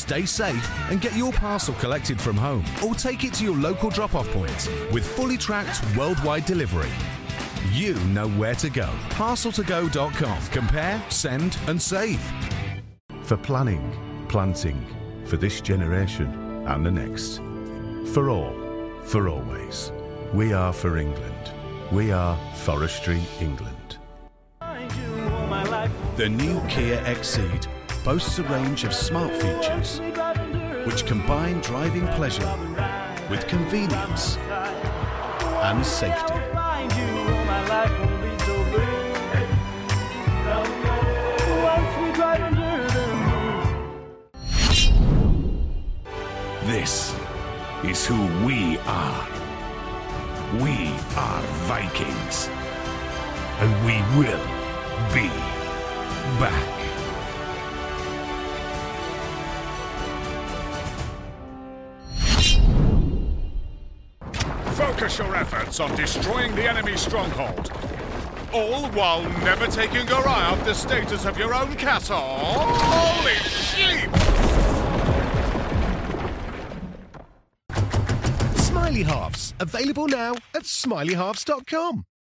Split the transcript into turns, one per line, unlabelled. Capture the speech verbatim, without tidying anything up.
Stay safe and get your parcel collected from home or take it to your local drop-off point with fully tracked worldwide delivery. You know where to go. parcel to go dot com. Compare, send and save. For planning, planting, for this generation and the next. For all, for always. We are for England. We are Forestry England. The new Kia Exceed boasts a range of smart features which combine driving pleasure with convenience and safety.
This is who we are. We are Vikings. And we will be back.
Focus your efforts on destroying the enemy stronghold. All while never taking your eye off the status of your own castle. Holy sheep!
Smiley Halves, available now at smiley halves dot com.